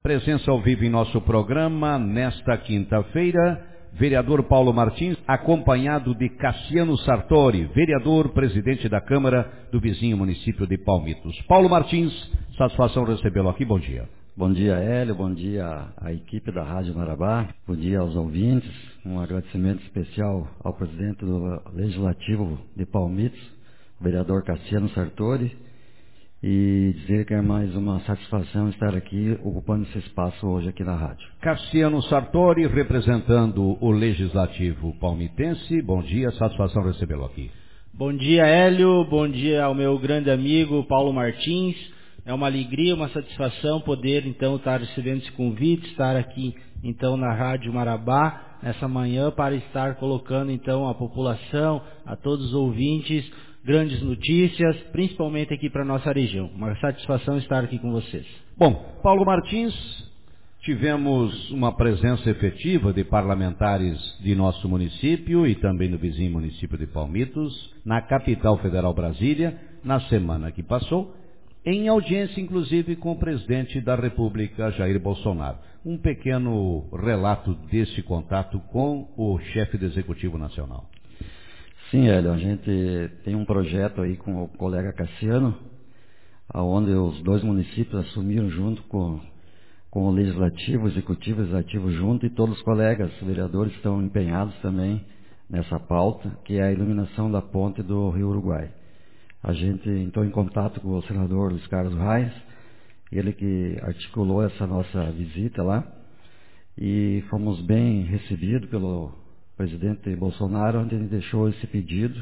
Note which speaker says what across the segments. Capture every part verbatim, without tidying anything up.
Speaker 1: Presença ao vivo em nosso programa nesta quinta-feira, vereador Paulo Martins, acompanhado de Cassiano Sartori, vereador, presidente da Câmara do vizinho município de Palmitos. Paulo Martins, satisfação recebê-lo aqui, bom dia.
Speaker 2: Bom dia, Hélio, bom dia à equipe da Rádio Marabá, bom dia aos ouvintes, um agradecimento especial ao presidente do Legislativo de Palmitos, o vereador Cassiano Sartori, e dizer que é mais uma satisfação estar aqui ocupando esse espaço hoje aqui na rádio.
Speaker 1: Cassiano Sartori, representando o Legislativo palmitense, bom dia, satisfação recebê-lo aqui.
Speaker 3: Bom dia, Hélio, bom dia ao meu grande amigo Paulo Martins. É uma alegria, uma satisfação poder então estar recebendo esse convite, estar aqui então na Rádio Marabá nessa manhã para estar colocando então a população, a todos os ouvintes, grandes notícias, principalmente aqui para a nossa região. Uma satisfação estar aqui com vocês.
Speaker 1: Bom, Paulo Martins, tivemos uma presença efetiva de parlamentares de nosso município e também do vizinho município de Palmitos, na capital federal Brasília, na semana que passou, em audiência inclusive com o presidente da República, Jair Bolsonaro. Um pequeno relato desse contato com o chefe do Executivo Nacional.
Speaker 2: Sim, Hélio, a gente tem um projeto aí com o colega Cassiano, onde os dois municípios assumiram junto com, com o Legislativo, o Executivo, o Legislativo junto, e todos os colegas vereadores estão empenhados também nessa pauta, que é a iluminação da ponte do Rio Uruguai. A gente entrou em contato com o senador Luiz Carlos Reis, ele que articulou essa nossa visita lá, e fomos bem recebidos pelo presidente Bolsonaro, onde ele deixou esse pedido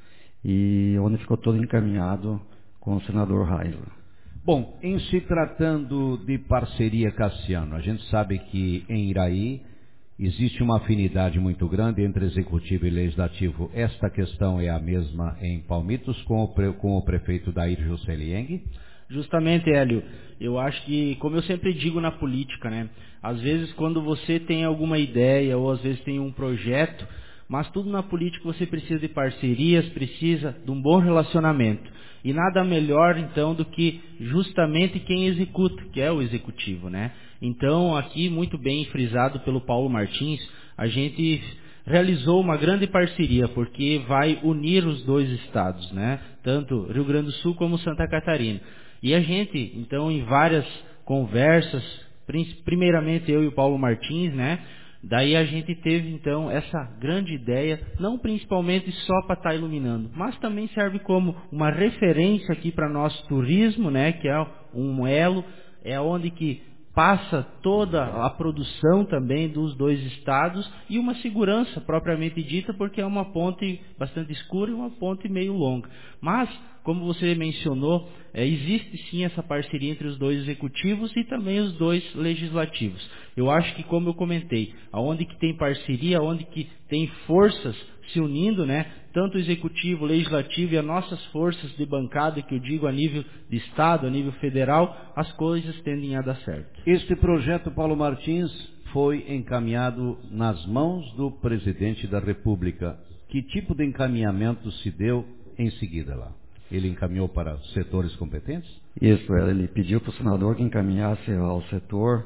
Speaker 2: e onde ficou todo encaminhado com o senador Reis.
Speaker 1: Bom, em se tratando de parceria, Cassiano, a gente sabe que em Iraí existe uma afinidade muito grande entre executivo e legislativo. Esta questão é a mesma em Palmitos com o, pre, com o prefeito Dair Juscelien?
Speaker 3: Justamente, Hélio, eu acho que, como eu sempre digo na política, né? Às vezes quando você tem alguma ideia ou às vezes tem um projeto, mas tudo na política você precisa de parcerias, precisa de um bom relacionamento. E nada melhor então do que justamente quem executa, que é o executivo, né? Então aqui muito bem frisado pelo Paulo Martins, a gente realizou uma grande parceria, porque vai unir os dois estados, né? Tanto Rio Grande do Sul como Santa Catarina. E a gente, então, em várias conversas, primeiramente eu e o Paulo Martins, né? Daí a gente teve, então, essa grande ideia, não principalmente só para estar iluminando, mas também serve como uma referência aqui para nosso turismo, né? Que é um elo, é onde que passa toda a produção também dos dois estados e uma segurança propriamente dita, porque é uma ponte bastante escura e uma ponte meio longa. Mas, como você mencionou, é, existe sim essa parceria entre os dois executivos e também os dois legislativos. Eu acho que, como eu comentei, aonde que tem parceria, aonde que tem forças se unindo, né? Tanto o executivo, o legislativo e as nossas forças de bancada, que eu digo a nível de estado, a nível federal, as coisas tendem a dar certo.
Speaker 1: Este projeto, Paulo Martins, foi encaminhado nas mãos do presidente da República. Que tipo de encaminhamento se deu em seguida lá? Ele encaminhou para setores competentes?
Speaker 2: Isso, ele pediu para o senador que encaminhasse ao setor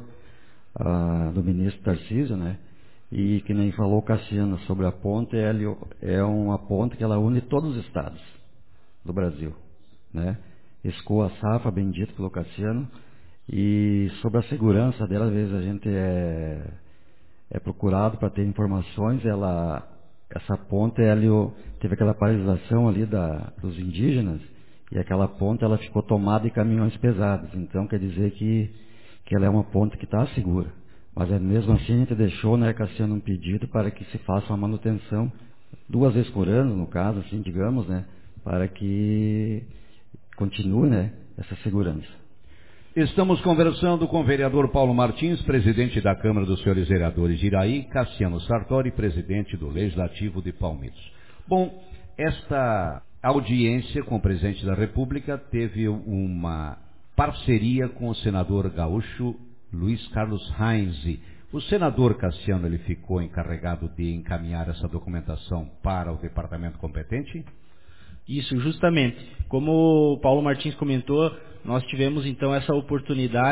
Speaker 2: uh, do ministro Tarcísio, né? E que nem falou Cassiano sobre a ponte, Hélio, é uma ponte que ela une todos os estados do Brasil, né? Escoa a Safra, bem dito pelo Cassiano, e sobre a segurança dela, às vezes a gente é, é procurado para ter informações. Ela, essa ponte, Hélio, teve aquela paralisação ali da, dos indígenas, e aquela ponte ela ficou tomada de caminhões pesados, então quer dizer que, que ela é uma ponte que está segura. Mas é mesmo assim a gente deixou, né, Cassiano, um pedido para que se faça uma manutenção duas vezes por ano, no caso, assim, digamos, né, para que continue, né, essa segurança.
Speaker 1: Estamos conversando com o vereador Paulo Martins, presidente da Câmara dos Senhores Vereadores de Iraí, Cassiano Sartori, presidente do Legislativo de Palmitos. Bom, esta audiência com o presidente da República teve uma parceria com o senador gaúcho Luiz Carlos Reis. O senador Cassiano, ele ficou encarregado de encaminhar essa documentação para o departamento competente?
Speaker 3: Isso, justamente. Como o Paulo Martins comentou, nós tivemos então essa oportunidade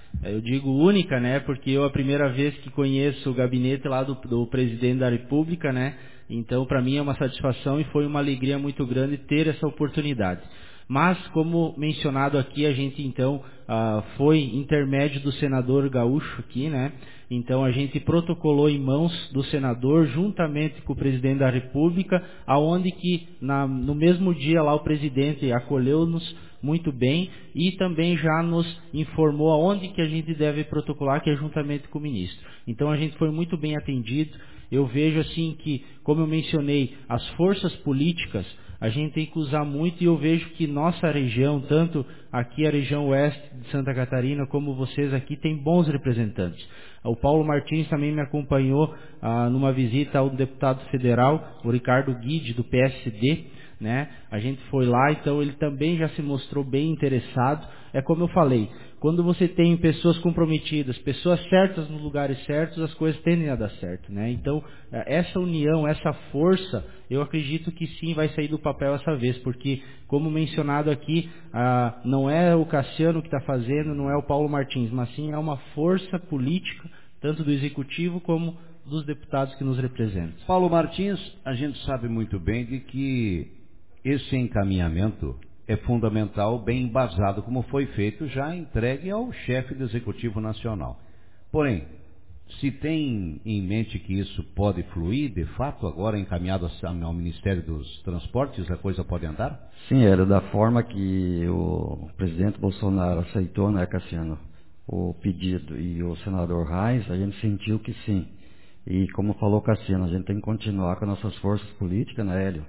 Speaker 3: Eu digo única, né? Porque eu a primeira vez que conheço o gabinete lá do, do presidente da República, né? Então, para mim é uma satisfação e foi uma alegria muito grande ter essa oportunidade. Mas, como mencionado aqui, a gente então ah, foi intermédio do senador Gaúcho aqui, né? Então a gente protocolou em mãos do senador, juntamente com o presidente da República, aonde que na, no mesmo dia lá o presidente acolheu-nos muito bem e também já nos informou aonde que a gente deve protocolar, que é juntamente com o ministro. Então a gente foi muito bem atendido. Eu vejo assim que, como eu mencionei, as forças políticas a gente tem que usar muito, e eu vejo que nossa região, tanto aqui a região oeste de Santa Catarina, como vocês aqui, tem bons representantes. O Paulo Martins também me acompanhou ah, numa visita ao deputado federal, o Ricardo Guide, do P S D, né? A gente foi lá, então ele também já se mostrou bem interessado. É como eu falei, quando você tem pessoas comprometidas, pessoas certas nos lugares certos, as coisas tendem a dar certo, né? Então, essa união, essa força, eu acredito que sim vai sair do papel essa vez, porque, como mencionado aqui, ah, não é o Cassiano que está fazendo, não é o Paulo Martins, mas sim é uma força política, tanto do Executivo como dos deputados que nos representam.
Speaker 1: Paulo Martins, a gente sabe muito bem de que esse encaminhamento é fundamental, bem embasado, como foi feito, já entregue ao chefe do Executivo Nacional. Porém, se tem em mente que isso pode fluir, de fato, agora encaminhado ao Ministério dos Transportes, a coisa pode andar?
Speaker 2: Sim, era da forma que o presidente Bolsonaro aceitou, né, Cassiano, o pedido, e o senador Reis, a gente sentiu que sim. E como falou Cassiano, a gente tem que continuar com as nossas forças políticas, né, Hélio?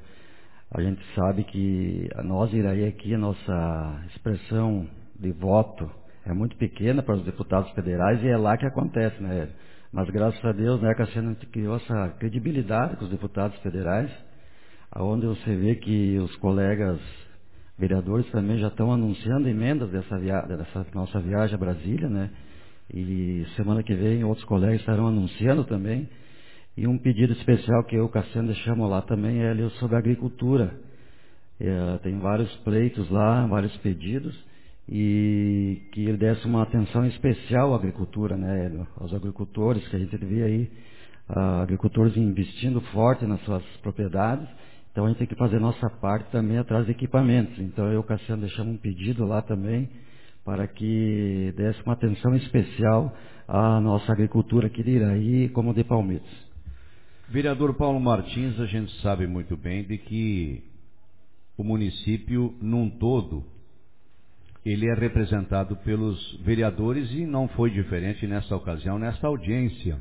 Speaker 2: A gente sabe que nós, Iraí, aqui, a nossa expressão de voto é muito pequena para os deputados federais, e é lá que acontece, né? Mas graças a Deus, né, Cassiano, a gente criou essa credibilidade com os deputados federais, onde você vê que os colegas vereadores também já estão anunciando emendas dessa, via dessa nossa viagem a Brasília, né? E semana que vem outros colegas estarão anunciando também. E um pedido especial que eu, Cassiano, deixamos lá também é sobre a agricultura. É, tem vários pleitos lá, vários pedidos, e que ele desse uma atenção especial à agricultura, né, aos agricultores, que a gente vê aí, uh, agricultores investindo forte nas suas propriedades. Então a gente tem que fazer nossa parte também atrás de equipamentos. Então eu, Cassiano, deixamos um pedido lá também, para que desse uma atenção especial à nossa agricultura aqui de Iraí, como de Palmitos.
Speaker 1: Vereador Paulo Martins, a gente sabe muito bem de que o município, num todo, ele é representado pelos vereadores, e não foi diferente nessa ocasião, nesta audiência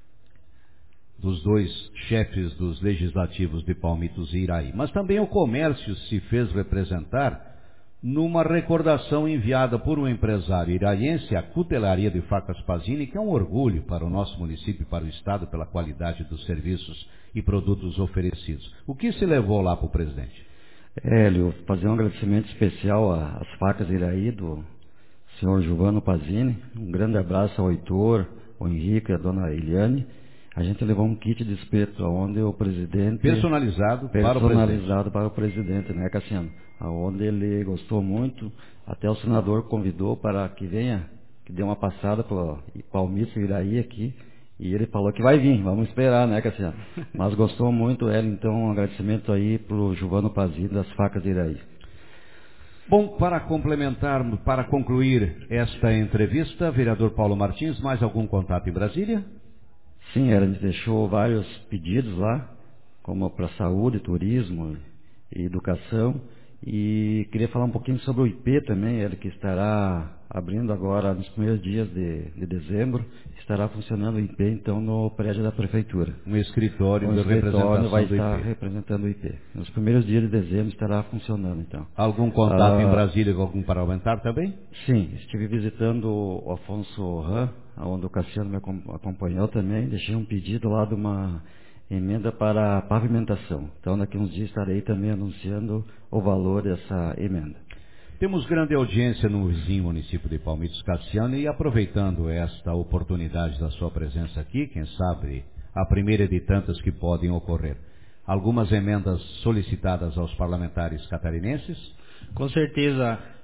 Speaker 1: dos dois chefes dos legislativos de Palmitos e Iraí. Mas também o comércio se fez representar numa recordação enviada por um empresário iraiense, a Cutelaria de Facas Pazini, que é um orgulho para o nosso município e para o Estado pela qualidade dos serviços e produtos oferecidos. O que se levou lá para o presidente?
Speaker 2: Hélio, fazer um agradecimento especial às Facas Iraí, do senhor Giovano Pazini. Um grande abraço ao Heitor, ao Henrique e à dona Eliane. A gente levou um kit de espeto, onde o presidente...
Speaker 1: Personalizado,
Speaker 2: personalizado para o presidente, né, Cassiano? Onde ele gostou muito, até o senador convidou para que venha, que dê uma passada para Palmitos e Iraí aqui, e ele falou que vai vir, vamos esperar, né, Cassiano? Mas gostou muito, ele, então um agradecimento aí para o Giovano Pazini das Facas de Iraí.
Speaker 1: Bom, para complementar, para concluir esta entrevista, vereador Paulo Martins, mais algum contato em Brasília?
Speaker 2: Sim, a gente deixou vários pedidos lá, como para saúde, turismo e educação. E queria falar um pouquinho sobre o I P também, ele que estará abrindo agora nos primeiros dias de, de dezembro, estará funcionando o I P, então, no prédio da Prefeitura.
Speaker 1: Um escritório
Speaker 2: um
Speaker 1: de representação
Speaker 2: vai
Speaker 1: do
Speaker 2: estar
Speaker 1: I P.
Speaker 2: representando o I P. Nos primeiros dias de dezembro estará funcionando, então.
Speaker 1: Algum contato
Speaker 2: ah,
Speaker 1: em Brasília com algum parlamentar também?
Speaker 2: Sim, estive visitando o Afonso Ram, onde o Cassiano me acompanhou também, deixei um pedido lá de uma emenda para pavimentação. Então, daqui a uns dias estarei também anunciando o valor dessa emenda.
Speaker 1: Temos grande audiência no vizinho município de Palmitos, Cassiano, e aproveitando esta oportunidade da sua presença aqui, quem sabe a primeira de tantas que podem ocorrer, algumas emendas solicitadas aos parlamentares catarinenses?
Speaker 3: Com certeza,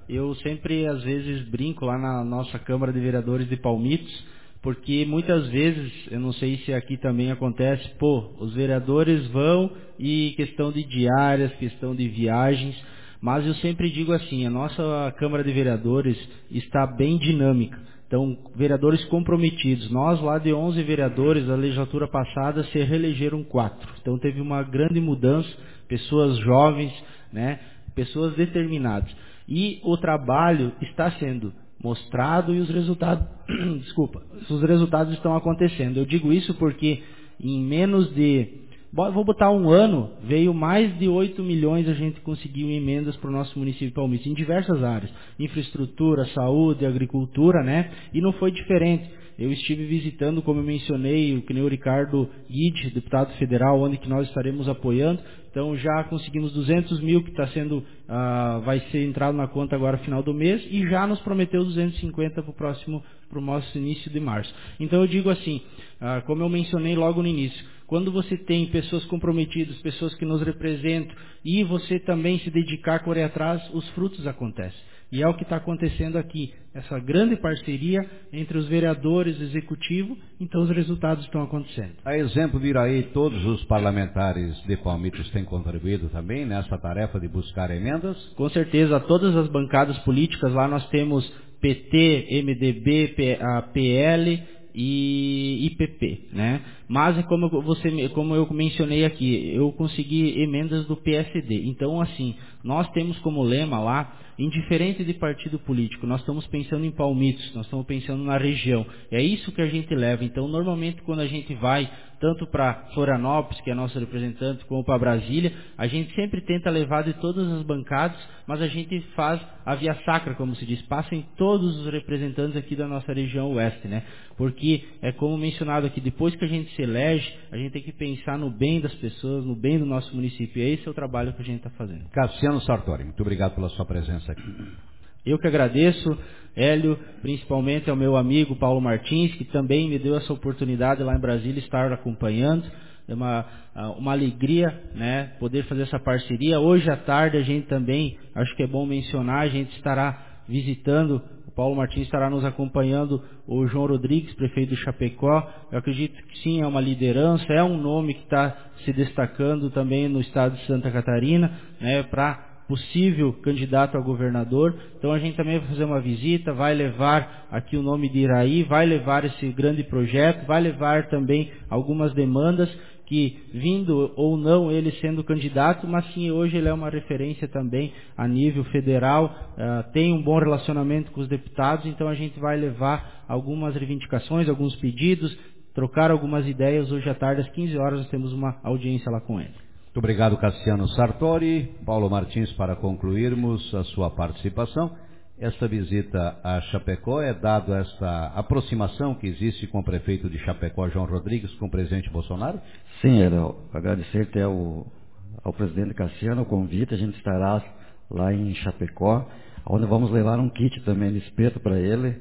Speaker 3: eu sempre, às vezes, brinco lá na nossa Câmara de Vereadores de Palmitos, porque muitas vezes, eu não sei se aqui também acontece, pô, os vereadores vão e questão de diárias, questão de viagens, mas eu sempre digo assim, a nossa Câmara de Vereadores está bem dinâmica. Então, vereadores comprometidos. Nós, lá de onze vereadores, a legislatura passada, se reelegeram quatro. Então, teve uma grande mudança, pessoas jovens, né, pessoas determinadas. E o trabalho está sendo mostrado e os resultados, desculpa, os resultados estão acontecendo. Eu digo isso porque em menos de, vou botar um ano, veio mais de oito milhões, a gente conseguiu emendas para o nosso município de Palmitos, em diversas áreas, infraestrutura, saúde, agricultura, né? E não foi diferente. Eu estive visitando, como eu mencionei, o que nem o Ricardo Guide, deputado federal, onde que nós estaremos apoiando. Então já conseguimos duzentos mil que está sendo, ah, vai ser entrado na conta agora no final do mês, e já nos prometeu duzentos e cinquenta para o próximo, para o nosso início de março. Então eu digo assim, ah, como eu mencionei logo no início, quando você tem pessoas comprometidas, pessoas que nos representam, e você também se dedicar a correr atrás, os frutos acontecem. E é o que está acontecendo aqui, essa grande parceria entre os vereadores e o executivo, então os resultados estão acontecendo.
Speaker 1: A exemplo de Iraí, todos os parlamentares de Palmitos têm contribuído também nessa tarefa de buscar emendas?
Speaker 3: Com certeza, todas as bancadas políticas, lá nós temos P T, M D B, P L e I P P, né? Mas como você, como eu mencionei aqui, eu consegui emendas do P S D. Então, assim, nós temos como lema lá, indiferente de partido político, nós estamos pensando em Palmitos, nós estamos pensando na região. É isso que a gente leva. Então, normalmente, quando a gente vai tanto para Florianópolis, que é nosso representante, como para Brasília, a gente sempre tenta levar de todas as bancadas, mas a gente faz a via sacra, como se diz, passa em todos os representantes aqui da nossa região oeste, né? Porque, é como mencionado aqui, depois que a gente se elege, a gente tem que pensar no bem das pessoas, no bem do nosso município, e esse é o trabalho que a gente está fazendo.
Speaker 1: Cassiano Sartori, muito obrigado pela sua presença aqui.
Speaker 3: Eu que agradeço, Hélio, principalmente ao meu amigo Paulo Martins, que também me deu essa oportunidade lá em Brasília estar acompanhando. É uma, uma alegria, né, poder fazer essa parceria. Hoje à tarde a gente também, acho que é bom mencionar, a gente estará visitando, o Paulo Martins estará nos acompanhando, o João Rodrigues, prefeito de Chapecó. Eu acredito que sim, é uma liderança, é um nome que está se destacando também no estado de Santa Catarina, né, para possível candidato a governador. Então a gente também vai fazer uma visita, vai levar aqui o nome de Iraí, vai levar esse grande projeto, vai levar também algumas demandas que, vindo ou não ele sendo candidato, mas sim, hoje ele é uma referência também a nível federal, uh, tem um bom relacionamento com os deputados, então a gente vai levar algumas reivindicações, alguns pedidos, trocar algumas ideias. Hoje à tarde, às quinze horas, nós temos uma audiência lá com ele.
Speaker 1: Muito obrigado, Cassiano Sartori. Paulo Martins, para concluirmos a sua participação, esta visita a Chapecó é dado esta aproximação que existe com o prefeito de Chapecó, João Rodrigues, com o presidente Bolsonaro?
Speaker 2: Sim, era agradecer até ao, ao presidente Cassiano o convite. A gente estará lá em Chapecó, onde vamos levar um kit também de espeto para ele,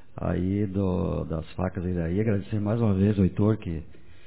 Speaker 2: aí do, das facas Iraí. Agradecer mais uma vez o Heitor, que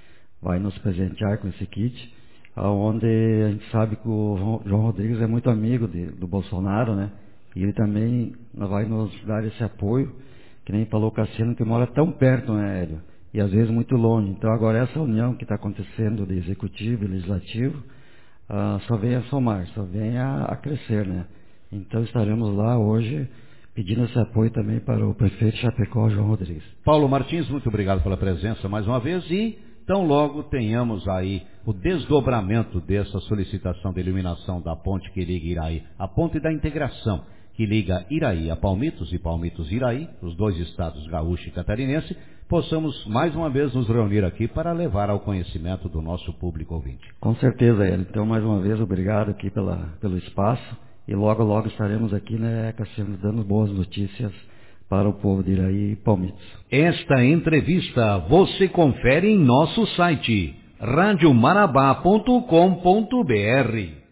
Speaker 2: vai nos presentear com esse kit, onde a gente sabe que o João Rodrigues é muito amigo de, do Bolsonaro, né? E ele também vai nos dar esse apoio, que nem falou o Cassiano, que mora tão perto, né, Hélio? E às vezes muito longe. Então agora essa união que está acontecendo de executivo e legislativo, uh, só vem a somar, só vem a, a crescer, né? Então estaremos lá hoje pedindo esse apoio também para o prefeito de Chapecó, João Rodrigues.
Speaker 1: Paulo Martins, muito obrigado pela presença mais uma vez, e tão logo tenhamos aí o desdobramento dessa solicitação de iluminação da ponte que liga Iraí, a ponte da integração que liga Iraí a Palmitos e Palmitos Iraí, os dois estados gaúcho e catarinense, possamos mais uma vez nos reunir aqui para levar ao conhecimento do nosso público ouvinte.
Speaker 2: Com certeza, Hélio. Então, mais uma vez, obrigado aqui pela, pelo espaço, e logo, logo estaremos aqui, né, Cassiano, dando boas notícias para o povo de Iraí e Palmitos.
Speaker 1: Esta entrevista você confere em nosso site rádio marabá ponto com ponto br.